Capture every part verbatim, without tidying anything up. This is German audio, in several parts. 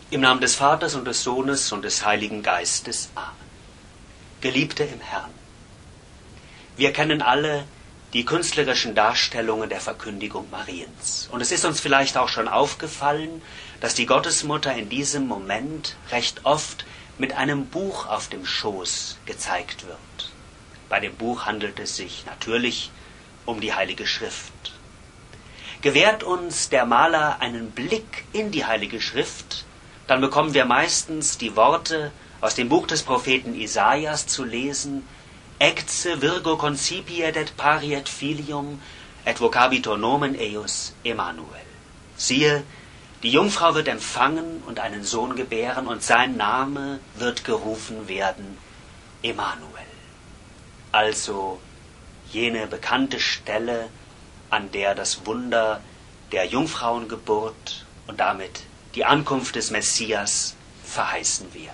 Im Namen des Vaters und des Sohnes und des Heiligen Geistes. Amen. Geliebte im Herrn, wir kennen alle die künstlerischen Darstellungen der Verkündigung Mariens. Und es ist uns vielleicht auch schon aufgefallen, dass die Gottesmutter in diesem Moment recht oft mit einem Buch auf dem Schoß gezeigt wird. Bei dem Buch handelt es sich natürlich um die Heilige Schrift. Gewährt uns der Maler einen Blick in die Heilige Schrift, dann bekommen wir meistens die Worte aus dem Buch des Propheten Isaias zu lesen: Ecce virgo concipiet et pariet filium, et vocabitur nomen eius Emmanuel. Siehe, die Jungfrau wird empfangen und einen Sohn gebären, und sein Name wird gerufen werden Emmanuel. Also jene bekannte Stelle, an der das Wunder der Jungfrauengeburt und damit die Ankunft des Messias verheißen werden.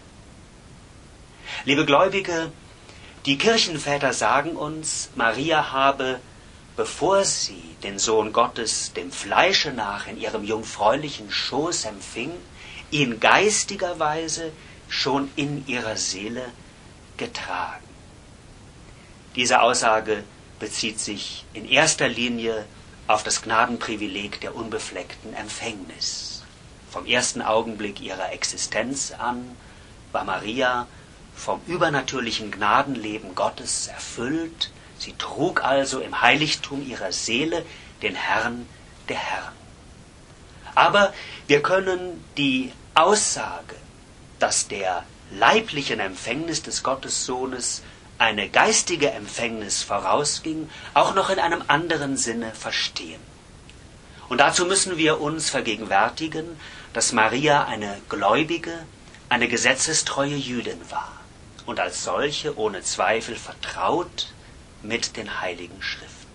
Liebe Gläubige, die Kirchenväter sagen uns, Maria habe, bevor sie den Sohn Gottes dem Fleische nach in ihrem jungfräulichen Schoß empfing, ihn geistiger Weise schon in ihrer Seele getragen. Diese Aussage bezieht sich in erster Linie auf das Gnadenprivileg der unbefleckten Empfängnis. Vom ersten Augenblick ihrer Existenz an war Maria vom übernatürlichen Gnadenleben Gottes erfüllt. Sie trug also im Heiligtum ihrer Seele den Herrn der Herren. Aber wir können die Aussage, dass der leiblichen Empfängnis des Gottessohnes eine geistige Empfängnis vorausging, auch noch in einem anderen Sinne verstehen. Und dazu müssen wir uns vergegenwärtigen, dass Maria eine gläubige, eine gesetzestreue Jüdin war und als solche ohne Zweifel vertraut mit den Heiligen Schriften.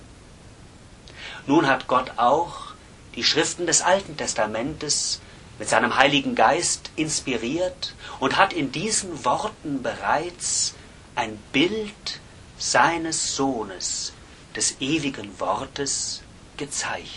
Nun hat Gott auch die Schriften des Alten Testamentes mit seinem Heiligen Geist inspiriert und hat in diesen Worten bereits ein Bild seines Sohnes, des ewigen Wortes, gezeichnet.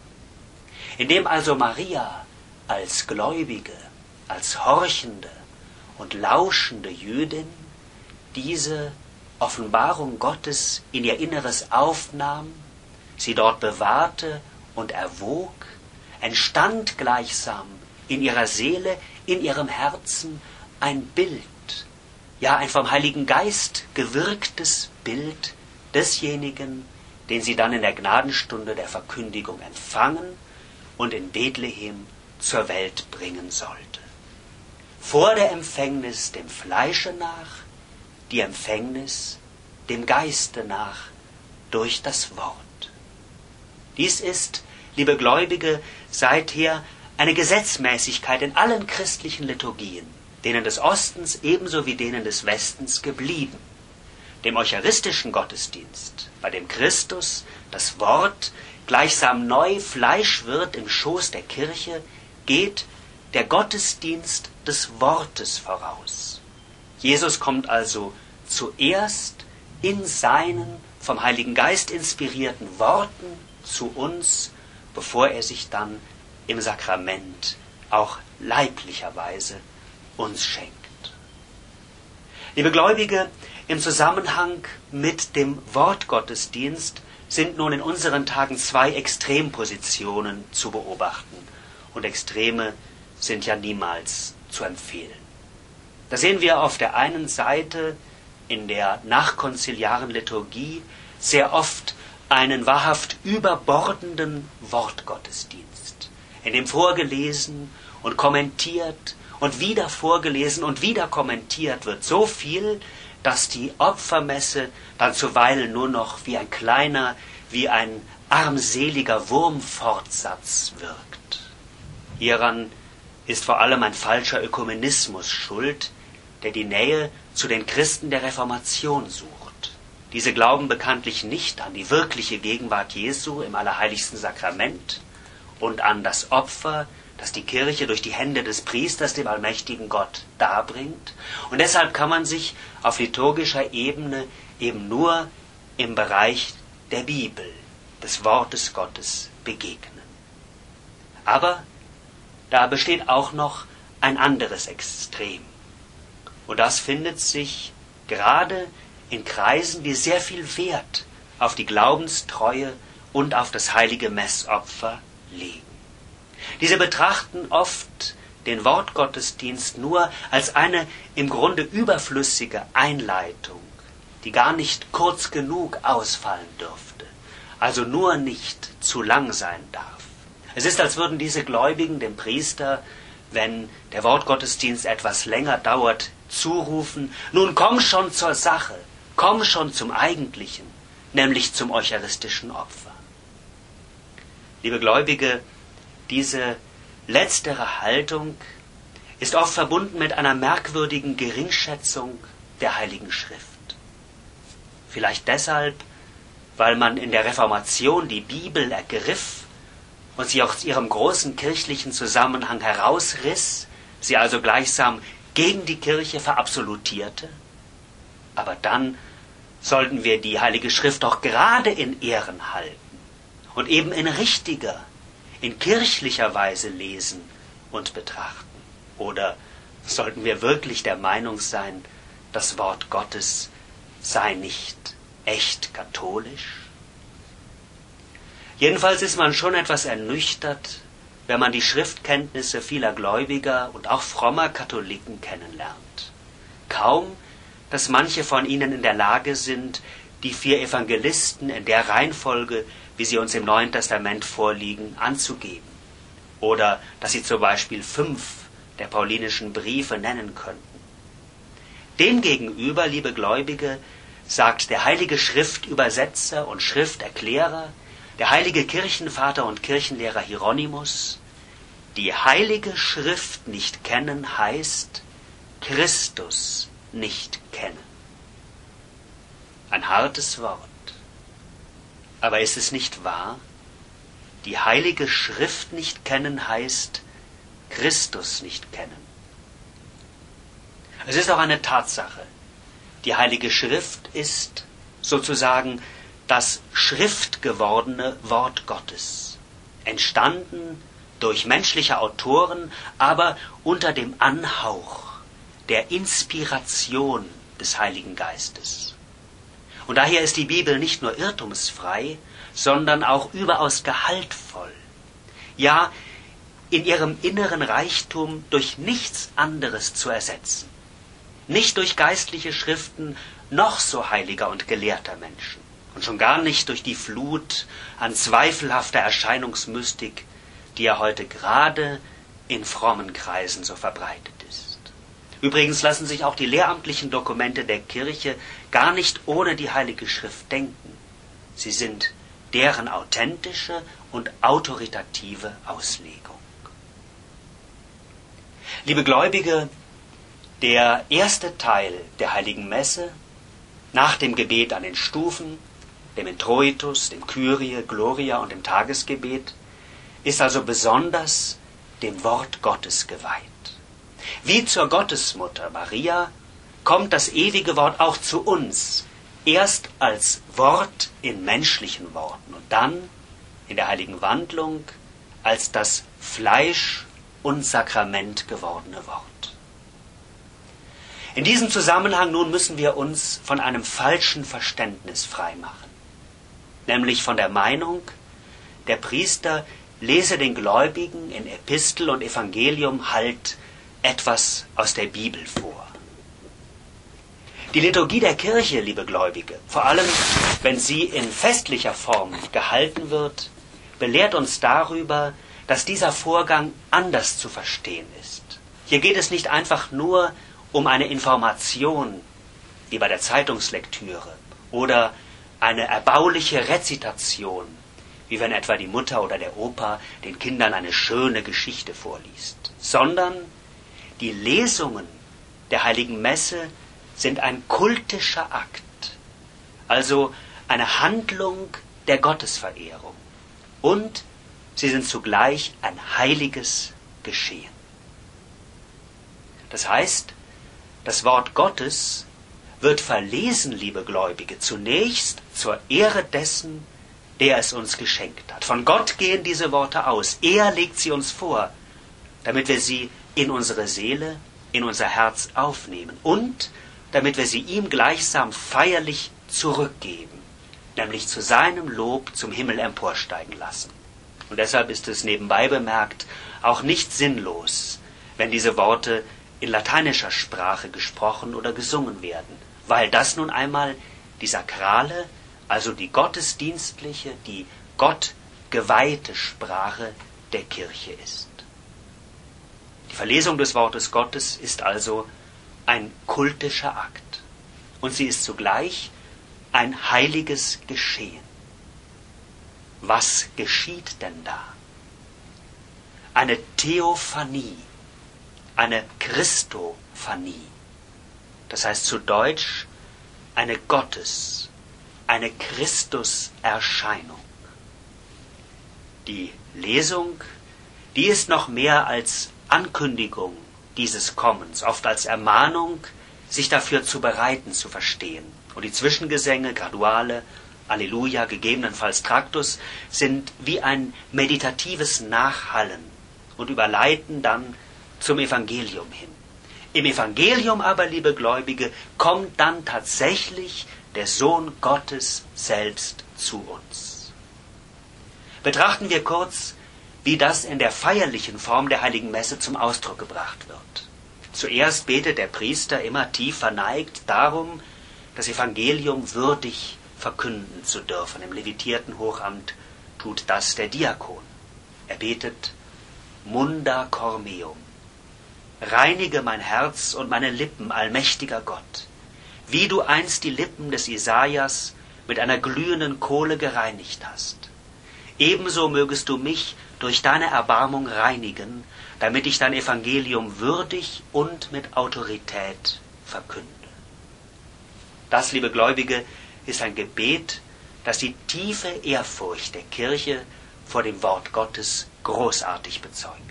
Indem also Maria als Gläubige, als horchende und lauschende Jüdin diese Offenbarung Gottes in ihr Inneres aufnahm, sie dort bewahrte und erwog, entstand gleichsam in ihrer Seele, in ihrem Herzen ein Bild, ja ein vom Heiligen Geist gewirktes Bild desjenigen, den sie dann in der Gnadenstunde der Verkündigung empfangen und in Bethlehem zur Welt bringen sollte. Vor der Empfängnis dem Fleische nach, die Empfängnis dem Geiste nach durch das Wort. Dies ist, liebe Gläubige, seither eine Gesetzmäßigkeit in allen christlichen Liturgien, denen des Ostens ebenso wie denen des Westens geblieben. Dem eucharistischen Gottesdienst, bei dem Christus, das Wort, gleichsam neu Fleisch wird im Schoß der Kirche, geht der Gottesdienst des Wortes voraus. Jesus kommt also zuerst in seinen vom Heiligen Geist inspirierten Worten zu uns, bevor er sich dann im Sakrament auch leiblicherweise uns schenkt. Liebe Gläubige, im Zusammenhang mit dem Wortgottesdienst sind nun in unseren Tagen zwei Extrempositionen zu beobachten. Und Extreme sind ja niemals zu empfehlen. Da sehen wir auf der einen Seite in der nachkonziliaren Liturgie sehr oft einen wahrhaft überbordenden Wortgottesdienst, in dem vorgelesen und kommentiert und wieder vorgelesen und wieder kommentiert wird, so viel, dass die Opfermesse dann zuweilen nur noch wie ein kleiner, wie ein armseliger Wurmfortsatz wirkt. Hieran ist vor allem ein falscher Ökumenismus schuld, der die Nähe zu den Christen der Reformation sucht. Diese glauben bekanntlich nicht an die wirkliche Gegenwart Jesu im allerheiligsten Sakrament und an das Opfer, das die Kirche durch die Hände des Priesters dem allmächtigen Gott darbringt. Und deshalb kann man sich auf liturgischer Ebene eben nur im Bereich der Bibel, des Wortes Gottes begegnen. Aber da besteht auch noch ein anderes Extrem. Und das findet sich gerade in Kreisen, die sehr viel Wert auf die Glaubenstreue und auf das heilige Messopfer legen. Diese betrachten oft den Wortgottesdienst nur als eine im Grunde überflüssige Einleitung, die gar nicht kurz genug ausfallen dürfte, also nur nicht zu lang sein darf. Es ist, als würden diese Gläubigen dem Priester, wenn der Wortgottesdienst etwas länger dauert, zurufen: Nun komm schon zur Sache, komm schon zum Eigentlichen, nämlich zum eucharistischen Opfer. Liebe Gläubige, diese letztere Haltung ist oft verbunden mit einer merkwürdigen Geringschätzung der Heiligen Schrift. Vielleicht deshalb, weil man in der Reformation die Bibel ergriff und sie aus ihrem großen kirchlichen Zusammenhang herausriss, sie also gleichsam gegen die Kirche verabsolutierte. Aber dann sollten wir die Heilige Schrift doch gerade in Ehren halten und eben in richtiger, in kirchlicher Weise lesen und betrachten. Oder sollten wir wirklich der Meinung sein, das Wort Gottes sei nicht echt katholisch? Jedenfalls ist man schon etwas ernüchtert, wenn man die Schriftkenntnisse vieler Gläubiger und auch frommer Katholiken kennenlernt. Kaum, dass manche von ihnen in der Lage sind, die vier Evangelisten in der Reihenfolge, wie sie uns im Neuen Testament vorliegen, anzugeben. Oder dass sie zum Beispiel fünf der paulinischen Briefe nennen könnten. Demgegenüber, liebe Gläubige, sagt der heilige Schriftübersetzer und Schrifterklärer, der heilige Kirchenvater und Kirchenlehrer Hieronymus: Die heilige Schrift nicht kennen heißt Christus nicht kennen. Ein hartes Wort. Aber ist es nicht wahr? Die heilige Schrift nicht kennen heißt Christus nicht kennen. Es ist auch eine Tatsache. Die heilige Schrift ist sozusagen das schriftgewordene Wort Gottes, entstanden durch menschliche Autoren, aber unter dem Anhauch der Inspiration des Heiligen Geistes. Und daher ist die Bibel nicht nur irrtumsfrei, sondern auch überaus gehaltvoll. Ja, in ihrem inneren Reichtum durch nichts anderes zu ersetzen. Nicht durch geistliche Schriften noch so heiliger und gelehrter Menschen. Und schon gar nicht durch die Flut an zweifelhafter Erscheinungsmystik, die ja heute gerade in frommen Kreisen so verbreitet ist. Übrigens lassen sich auch die lehramtlichen Dokumente der Kirche gar nicht ohne die Heilige Schrift denken. Sie sind deren authentische und autoritative Auslegung. Liebe Gläubige, der erste Teil der Heiligen Messe, nach dem Gebet an den Stufen, dem Introitus, dem Kyrie, Gloria und dem Tagesgebet, ist also besonders dem Wort Gottes geweiht. Wie zur Gottesmutter Maria kommt das ewige Wort auch zu uns, erst als Wort in menschlichen Worten und dann in der heiligen Wandlung als das Fleisch und Sakrament gewordene Wort. In diesem Zusammenhang nun müssen wir uns von einem falschen Verständnis freimachen, nämlich von der Meinung, der Priester lese den Gläubigen in Epistel und Evangelium halt etwas aus der Bibel vor. Die Liturgie der Kirche, liebe Gläubige, vor allem wenn sie in festlicher Form gehalten wird, belehrt uns darüber, dass dieser Vorgang anders zu verstehen ist. Hier geht es nicht einfach nur um eine Information, wie bei der Zeitungslektüre, oder eine erbauliche Rezitation, wie wenn etwa die Mutter oder der Opa den Kindern eine schöne Geschichte vorliest, sondern die Lesungen der Heiligen Messe sind ein kultischer Akt, also eine Handlung der Gottesverehrung, und sie sind zugleich ein heiliges Geschehen. Das heißt, das Wort Gottes wird verlesen, liebe Gläubige, zunächst zur Ehre dessen, der es uns geschenkt hat. Von Gott gehen diese Worte aus. Er legt sie uns vor, damit wir sie in unsere Seele, in unser Herz aufnehmen und damit wir sie ihm gleichsam feierlich zurückgeben, nämlich zu seinem Lob zum Himmel emporsteigen lassen. Und deshalb ist es nebenbei bemerkt auch nicht sinnlos, wenn diese Worte in lateinischer Sprache gesprochen oder gesungen werden, weil das nun einmal die sakrale, also die gottesdienstliche, die Gott geweihte Sprache der Kirche ist. Die Verlesung des Wortes Gottes ist also ein kultischer Akt und sie ist zugleich ein heiliges Geschehen. Was geschieht denn da? Eine Theophanie, eine Christophanie, das heißt zu Deutsch eine Gottes, eine Christuserscheinung. Die Lesung, die ist noch mehr als Ankündigung dieses Kommens, oft als Ermahnung, sich dafür zu bereiten, zu verstehen. Und die Zwischengesänge, Graduale, Alleluia, gegebenenfalls Traktus, sind wie ein meditatives Nachhallen und überleiten dann zum Evangelium hin. Im Evangelium aber, liebe Gläubige, kommt dann tatsächlich der Sohn Gottes selbst zu uns. Betrachten wir kurz, wie das in der feierlichen Form der Heiligen Messe zum Ausdruck gebracht wird. Zuerst betet der Priester immer tief verneigt darum, das Evangelium würdig verkünden zu dürfen. Im levitierten Hochamt tut das der Diakon. Er betet Munda cor meum. Reinige mein Herz und meine Lippen, allmächtiger Gott, wie du einst die Lippen des Isaias mit einer glühenden Kohle gereinigt hast. Ebenso mögest du mich durch deine Erbarmung reinigen, damit ich dein Evangelium würdig und mit Autorität verkünde. Das, liebe Gläubige, ist ein Gebet, das die tiefe Ehrfurcht der Kirche vor dem Wort Gottes großartig bezeugt.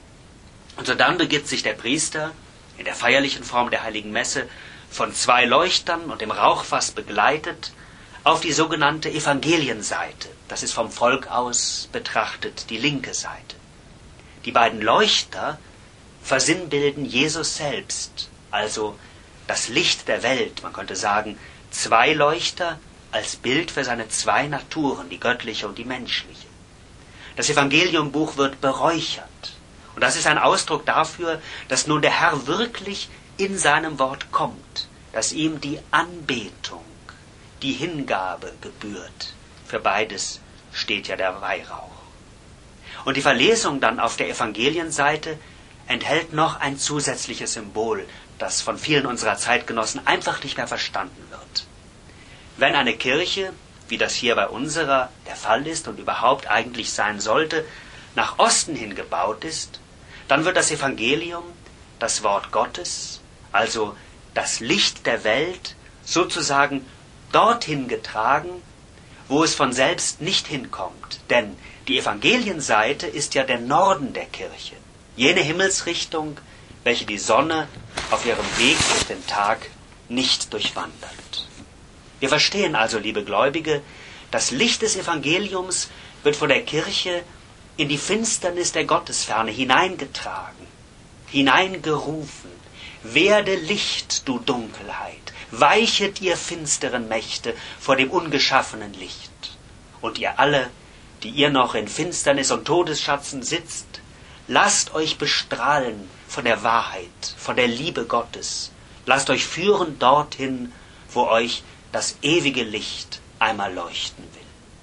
Und so dann begibt sich der Priester in der feierlichen Form der Heiligen Messe von zwei Leuchtern und dem Rauchfass begleitet auf die sogenannte Evangelienseite. Das ist vom Volk aus betrachtet die linke Seite. Die beiden Leuchter versinnbilden Jesus selbst, also das Licht der Welt. Man könnte sagen, zwei Leuchter als Bild für seine zwei Naturen, die göttliche und die menschliche. Das Evangeliumbuch wird beräuchert. Und das ist ein Ausdruck dafür, dass nun der Herr wirklich in seinem Wort kommt, dass ihm die Anbetung, die Hingabe gebührt. Für beides steht ja der Weihrauch. Und die Verlesung dann auf der Evangelienseite enthält noch ein zusätzliches Symbol, das von vielen unserer Zeitgenossen einfach nicht mehr verstanden wird. Wenn eine Kirche, wie das hier bei unserer der Fall ist und überhaupt eigentlich sein sollte, nach Osten hin gebaut ist, dann wird das Evangelium, das Wort Gottes, also das Licht der Welt, sozusagen dorthin getragen, wo es von selbst nicht hinkommt. Denn die Evangelienseite ist ja der Norden der Kirche, jene Himmelsrichtung, welche die Sonne auf ihrem Weg durch den Tag nicht durchwandert. Wir verstehen also, liebe Gläubige, das Licht des Evangeliums wird von der Kirche in die Finsternis der Gottesferne hineingetragen, hineingerufen. Werde Licht, du Dunkelheit, weichet ihr finsteren Mächte vor dem ungeschaffenen Licht. Und ihr alle, die ihr noch in Finsternis und Todesschatzen sitzt, lasst euch bestrahlen von der Wahrheit, von der Liebe Gottes. Lasst euch führen dorthin, wo euch das ewige Licht einmal leuchten will.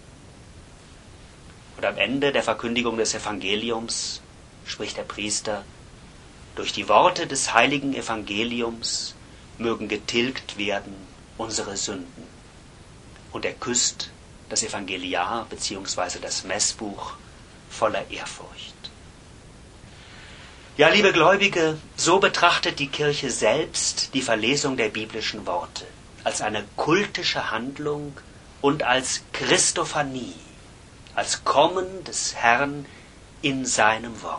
Und am Ende der Verkündigung des Evangeliums spricht der Priester: Durch die Worte des heiligen Evangeliums mögen getilgt werden unsere Sünden. Und er küsst das Evangeliar bzw. das Messbuch voller Ehrfurcht. Ja, liebe Gläubige, so betrachtet die Kirche selbst die Verlesung der biblischen Worte als eine kultische Handlung und als Christophanie, als Kommen des Herrn in seinem Wort.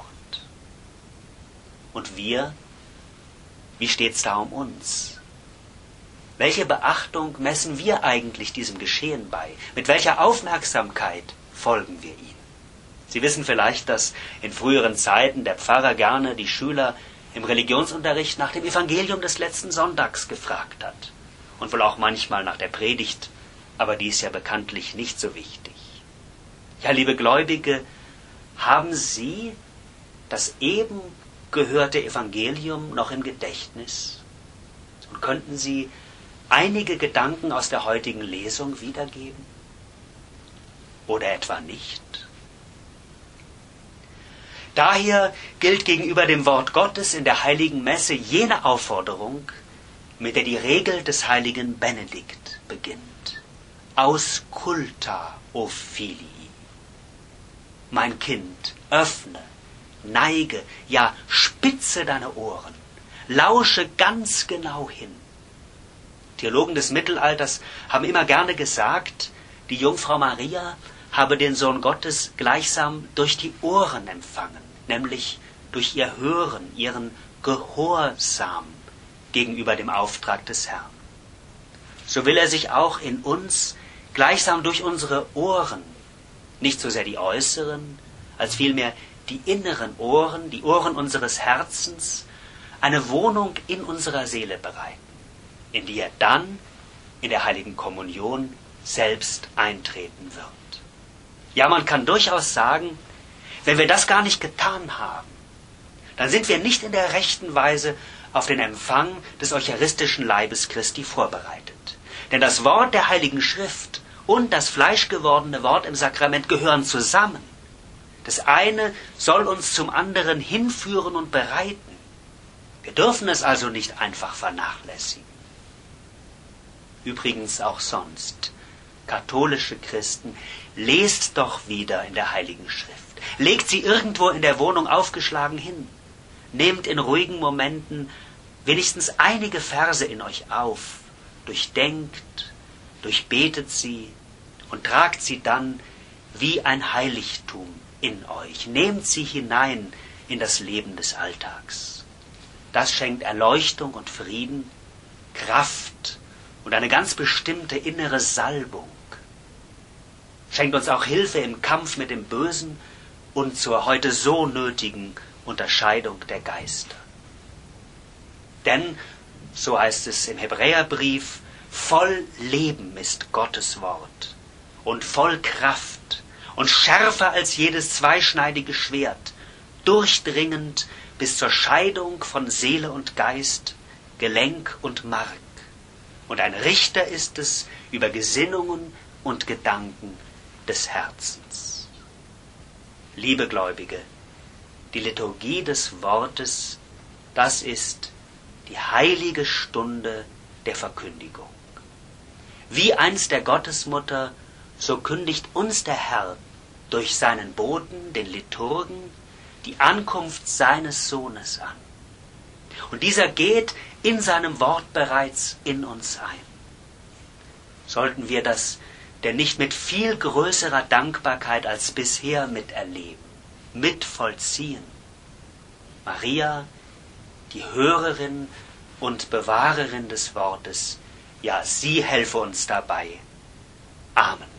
Und wir, wie steht's da um uns? Welche Beachtung messen wir eigentlich diesem Geschehen bei? Mit welcher Aufmerksamkeit folgen wir ihm? Sie wissen vielleicht, dass in früheren Zeiten der Pfarrer gerne die Schüler im Religionsunterricht nach dem Evangelium des letzten Sonntags gefragt hat. Und wohl auch manchmal nach der Predigt, aber die ist ja bekanntlich nicht so wichtig. Ja, liebe Gläubige, haben Sie das eben gehörte Evangelium noch im Gedächtnis? Und könnten Sie einige Gedanken aus der heutigen Lesung wiedergeben? Oder etwa nicht? Daher gilt gegenüber dem Wort Gottes in der heiligen Messe jene Aufforderung, mit der die Regel des heiligen Benedikt beginnt. Ausculta, o filii. Mein Kind, öffne, neige, ja spitze deine Ohren, lausche ganz genau hin. Theologen des Mittelalters haben immer gerne gesagt, die Jungfrau Maria habe den Sohn Gottes gleichsam durch die Ohren empfangen, nämlich durch ihr Hören, ihren Gehorsam gegenüber dem Auftrag des Herrn. So will er sich auch in uns gleichsam durch unsere Ohren, nicht so sehr die äußeren, als vielmehr die inneren Ohren, die Ohren unseres Herzens, eine Wohnung in unserer Seele bereiten, in die er dann in der heiligen Kommunion selbst eintreten wird. Ja, man kann durchaus sagen, wenn wir das gar nicht getan haben, dann sind wir nicht in der rechten Weise auf den Empfang des eucharistischen Leibes Christi vorbereitet. Denn das Wort der Heiligen Schrift und das fleischgewordene Wort im Sakrament gehören zusammen. Das eine soll uns zum anderen hinführen und bereiten. Wir dürfen es also nicht einfach vernachlässigen. Übrigens auch sonst, katholische Christen, lest doch wieder in der Heiligen Schrift. Legt sie irgendwo in der Wohnung aufgeschlagen hin. Nehmt in ruhigen Momenten wenigstens einige Verse in euch auf. Durchdenkt, durchbetet sie und tragt sie dann wie ein Heiligtum in euch. Nehmt sie hinein in das Leben des Alltags. Das schenkt Erleuchtung und Frieden, Kraft und eine ganz bestimmte innere Salbung. Schenkt uns auch Hilfe im Kampf mit dem Bösen und zur heute so nötigen Unterscheidung der Geister. Denn, so heißt es im Hebräerbrief, voll Leben ist Gottes Wort und voll Kraft und schärfer als jedes zweischneidige Schwert, durchdringend bis zur Scheidung von Seele und Geist, Gelenk und Mark. Und ein Richter ist es über Gesinnungen und Gedanken des Herzens. Liebe Gläubige, die Liturgie des Wortes, das ist die heilige Stunde der Verkündigung. Wie einst der Gottesmutter, so kündigt uns der Herr durch seinen Boten, den Liturgen, die Ankunft seines Sohnes an. Und dieser geht in seinem Wort bereits in uns ein. Sollten wir das denn nicht mit viel größerer Dankbarkeit als bisher miterleben, mitvollziehen? Maria, die Hörerin und Bewahrerin des Wortes, ja, sie helfe uns dabei. Amen.